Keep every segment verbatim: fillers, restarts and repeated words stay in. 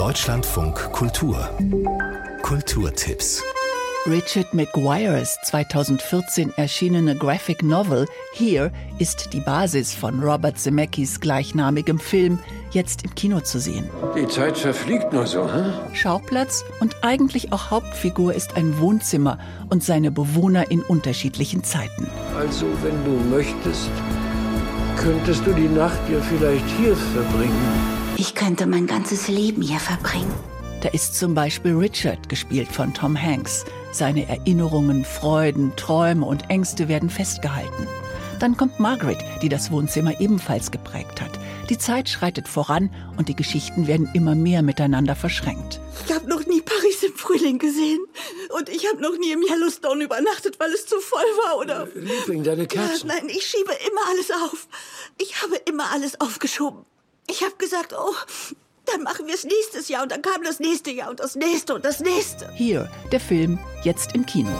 Deutschlandfunk Kultur. Kulturtipps. Richard Maguires zweitausendvierzehn erschienene Graphic Novel Here ist die Basis von Robert Zemeckis gleichnamigem Film, jetzt im Kino zu sehen. Die Zeit verfliegt nur so, hm? Schauplatz und eigentlich auch Hauptfigur ist ein Wohnzimmer und seine Bewohner in unterschiedlichen Zeiten. Also, wenn du möchtest, könntest du die Nacht ja vielleicht hier verbringen. Ich könnte mein ganzes Leben hier verbringen. Da ist zum Beispiel Richard, gespielt von Tom Hanks. Seine Erinnerungen, Freuden, Träume und Ängste werden festgehalten. Dann kommt Margaret, die das Wohnzimmer ebenfalls geprägt hat. Die Zeit schreitet voran und die Geschichten werden immer mehr miteinander verschränkt. Ich habe noch nie Paris im Frühling gesehen. Und ich habe noch nie im Yellowstone übernachtet, weil es zu voll war, oder? Äh, Liebling, deine Kerzen. Ja, nein, ich schiebe immer alles auf. Ich habe immer alles aufgeschoben. Ich habe gesagt, oh, dann machen wir es nächstes Jahr. Und dann kam das nächste Jahr und das nächste und das nächste. Hier, der Film, jetzt im Kino.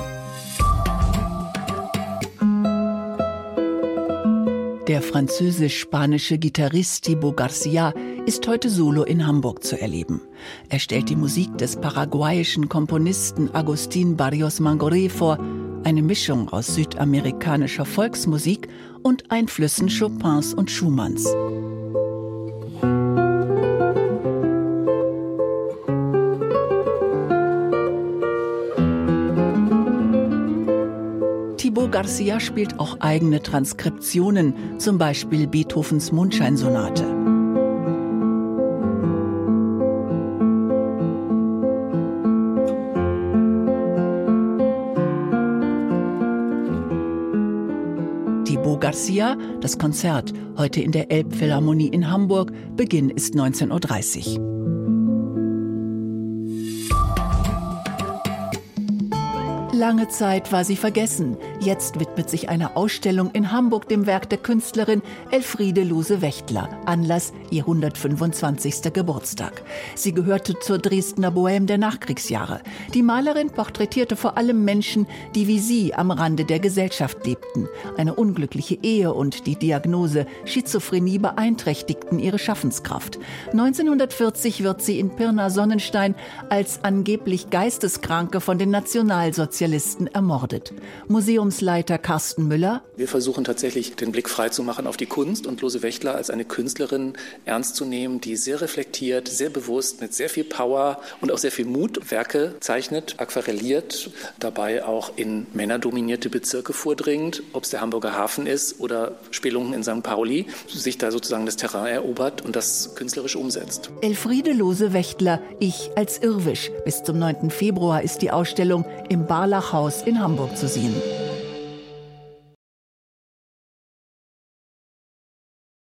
Der französisch-spanische Gitarrist Thibaut Garcia ist heute solo in Hamburg zu erleben. Er stellt die Musik des paraguayischen Komponisten Agustín Barrios Mangoré vor, eine Mischung aus südamerikanischer Volksmusik und Einflüssen Chopins und Schumanns. Thibaut Garcia spielt auch eigene Transkriptionen, zum Beispiel Beethovens Mondscheinsonate. Thibaut Garcia, das Konzert, heute in der Elbphilharmonie in Hamburg, Beginn ist neunzehn Uhr dreißig. Lange Zeit war sie vergessen. Jetzt widmet sich eine Ausstellung in Hamburg dem Werk der Künstlerin Elfriede Lose-Wächtler, Anlass ihr hundertfünfundzwanzigster Geburtstag. Sie gehörte zur Dresdner Bohème der Nachkriegsjahre. Die Malerin porträtierte vor allem Menschen, die wie sie am Rande der Gesellschaft lebten. Eine unglückliche Ehe und die Diagnose Schizophrenie beeinträchtigten ihre Schaffenskraft. neunzehnhundertvierzig wird sie in Pirna-Sonnenstein als angeblich Geisteskranke von den Nationalsozialisten ermordet. Museumsleiter Carsten Müller. Wir versuchen tatsächlich, den Blick frei zu machen auf die Kunst und Lose-Wächtler als eine Künstlerin ernst zu nehmen, die sehr reflektiert, sehr bewusst, mit sehr viel Power und auch sehr viel Mut Werke zeichnet, aquarelliert, dabei auch in männerdominierte Bezirke vordringt, ob es der Hamburger Hafen ist oder Spelungen in Sankt Pauli, sich da sozusagen das Terrain erobert und das künstlerisch umsetzt. Elfriede Lose-Wächtler, Ich als Irrwisch. Bis zum neunten Februar ist die Ausstellung im Barlachhaus in Hamburg zu sehen.